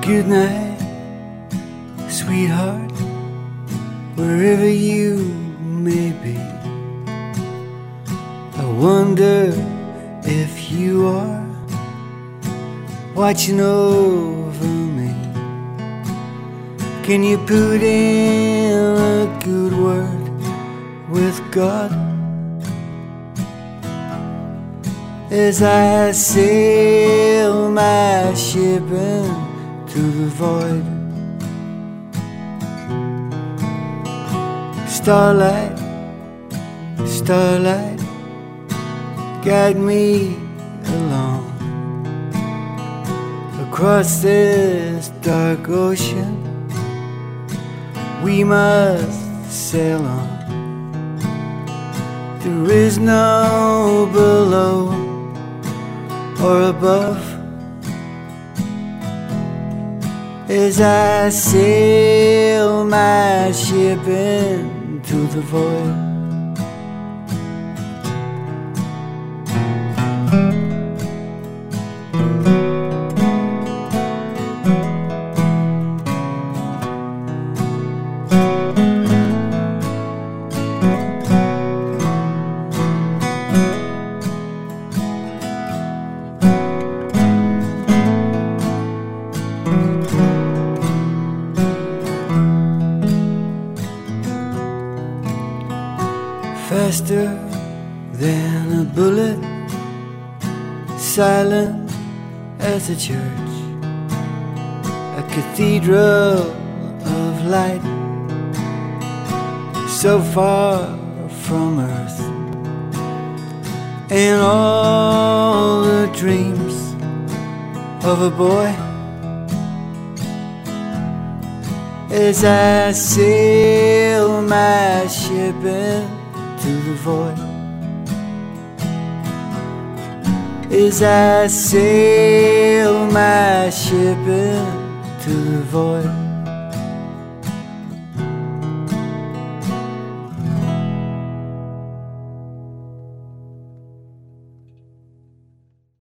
Good night, sweetheart, wherever you may be. I wonder if you are watching over me. Can you put in a good word with God as I sail my ship into the void? Starlight, starlight, guide me along across this dark ocean we must sail on. There is no below or above as I sail my ship into the void. Faster than a bullet, silent as a church, a cathedral of light, so far from earth, and all the dreams of a boy as I sail my ship into the void, as I sail my ship into the void.